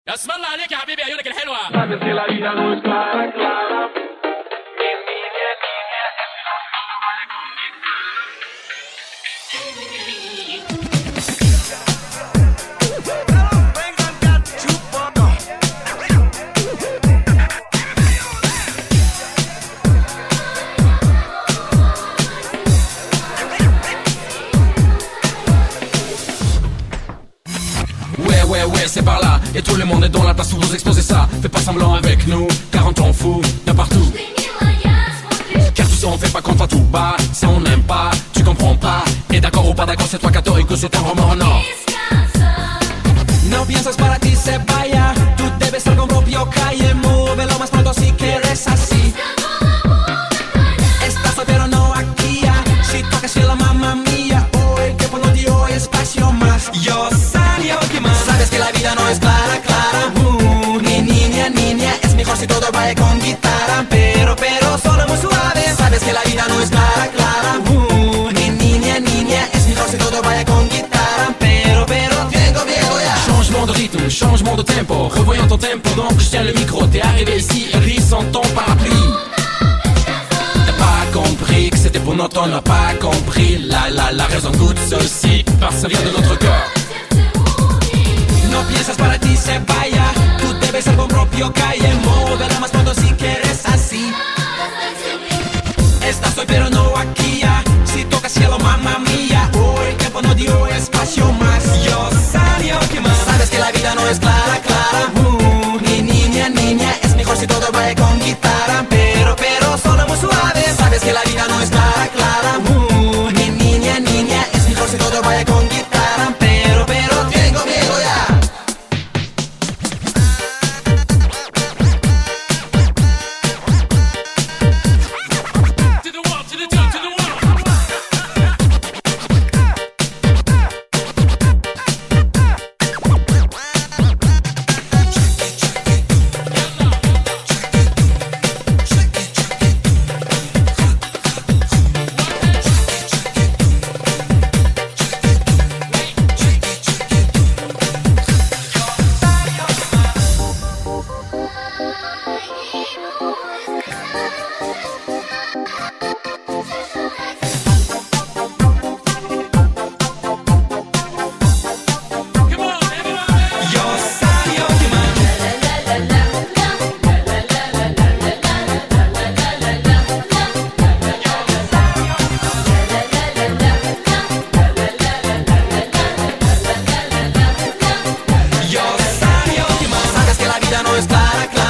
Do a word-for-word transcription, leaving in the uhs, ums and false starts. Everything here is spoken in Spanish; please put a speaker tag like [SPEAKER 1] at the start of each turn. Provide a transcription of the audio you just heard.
[SPEAKER 1] اسم الله عليك يا حبيبي عيونك الحلوة.
[SPEAKER 2] Sabes que la vida no es clara, clara.
[SPEAKER 3] Ouais ouais ouais c'est par là. Et tout le monde est dans la place où vous exposez ça. Fais pas semblant avec nous, car on t'en fout de partout. Car tu sais on fait pas contre tout bas. Ça on n'aime pas, tu comprends pas. Et d'accord ou pas d'accord c'est toi católico, c'est un roman no. No piensas para ti se vaya. Tú debes algo propio calle. Móvelo más pronto si quieres así. Estás soltero no aquí ya. Si tocas la mamá mía. Hoy que por no dio espacio más. Yo salgo que más. Sabes que la vida no es clara, clara. Uh, ni niña, niña. Es mejor si todo vaya con guitarra. Pero, pero solo muy suave. Sabes que la vida no es clara, clara. Uh, ni niña, niña. Es mejor si todo vaya con guitarra. Pero, pero tengo viejo ya. Changement de rythme, changement de tempo. Revoyons ton tempo, donc je tiens le micro. T'es arrivé ici, ris sans ton parapluie. T'as pas compris que c'était pour notre, on n'a pas compris. La, la, la raison goûte ceci, parce que ça vient de notre cœur. No piensas para ti se vaya. Tú debes algo propio calle. Móvela más pronto si quieres así. Estás hoy pero no aquí ya. Si toca cielo mamá mía. Hoy el tiempo no dio espacio más. Yo salió que más. Sabes que la vida no es clara, clara. Uh, ni niña, niña. Es mejor si todo vaya con guitarra. Pero, pero solo muy suave. Sabes que la vida no es clara, clara. Uh, ni niña, niña. Es mejor si todo vaya con guitarra. Pero, pero tengo miedo ya.
[SPEAKER 1] To the wall, to the top, to the wall. Come on, everybody.
[SPEAKER 3] Yo salió que más. Yo salió que más. Sabes que la vida no es clara, clara.